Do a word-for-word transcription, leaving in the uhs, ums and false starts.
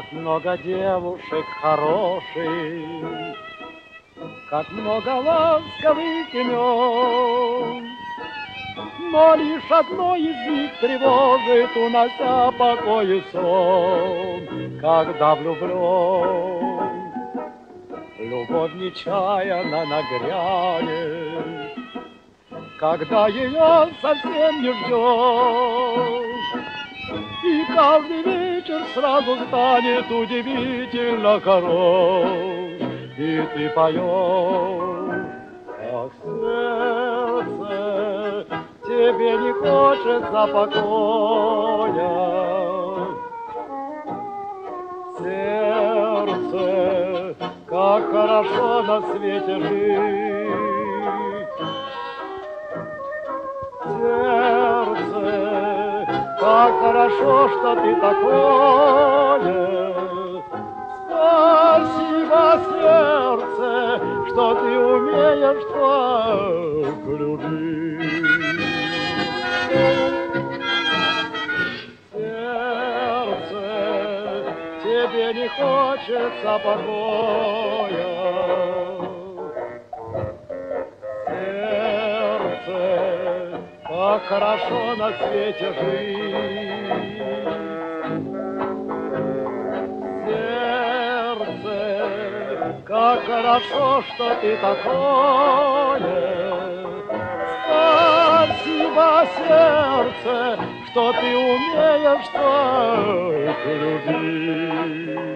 Как много девушек хороших, как много ласковых имен, но лишь одно из них тревожит, унося покой и сон, когда влюблен. Любовь нечаянно нагрянет, когда ее совсем не ждешь, и каждый вечер сразу станет удивительно хорош, и ты поешь, ах, сердце, тебе не хочется покоя. Сердце, как хорошо на свете жить. Сердце, как хорошо, что ты такое. Спасибо, сердце, что ты умеешь так любить. Сердце, тебе не хочется покоя. Сердце, как хорошо на свете жить. Сердце, как хорошо, что ты такое. Спасибо, сердце, что ты умеешь так любить.